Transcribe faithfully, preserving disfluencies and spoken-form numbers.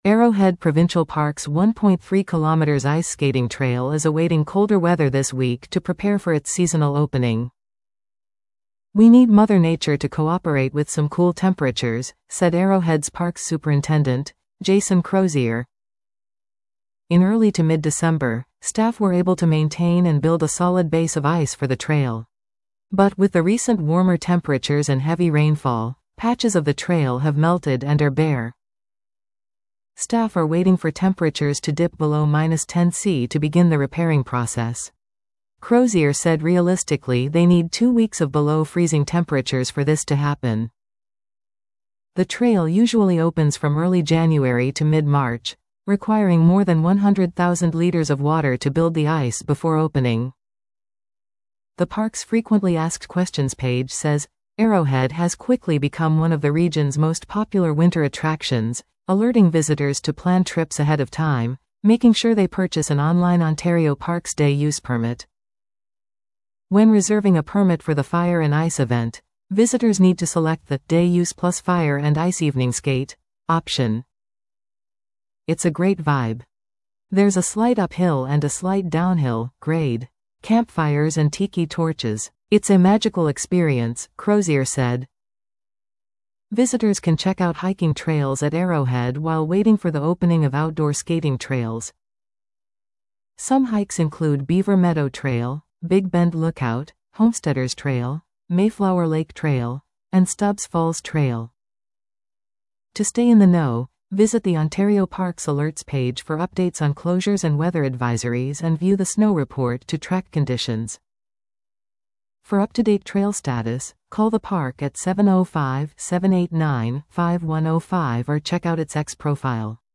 Arrowhead Provincial Park's one point three kilometers ice skating trail is awaiting colder weather this week to prepare for its seasonal opening. "We need Mother Nature to cooperate with some cool temperatures," said Arrowhead's parks superintendent, Jason Crozier. In early to mid-December, staff were able to maintain and build a solid base of ice for the trail. But with the recent warmer temperatures and heavy rainfall, patches of the trail have melted and are bare. Staff are waiting for temperatures to dip below minus ten Celsius to begin the repairing process. Crozier said realistically they need two weeks of below freezing temperatures for this to happen. The trail usually opens from early January to mid-March, requiring more than one hundred thousand liters of water to build the ice before opening. The park's frequently asked questions page says, Arrowhead has quickly become one of the region's most popular winter attractions, alerting visitors to plan trips ahead of time, making sure they purchase an online Ontario Parks Day use permit. When reserving a permit for the Fire and Ice event, visitors need to select the Day Use plus Fire and Ice Evening Skate option. It's a great vibe. There's a slight uphill and a slight downhill grade. Campfires and tiki torches. It's a magical experience, Crozier said. Visitors can check out hiking trails at Arrowhead while waiting for the opening of outdoor skating trails. Some hikes include Beaver Meadow Trail, Big Bend Lookout, Homesteaders Trail, Mayflower Lake Trail, and Stubbs Falls Trail. To stay in the know, visit the Ontario Parks Alerts page for updates on closures and weather advisories and view the snow report to track conditions. For up-to-date trail status, call the park at seven oh five, seven eight nine, five one oh five or check out its X profile.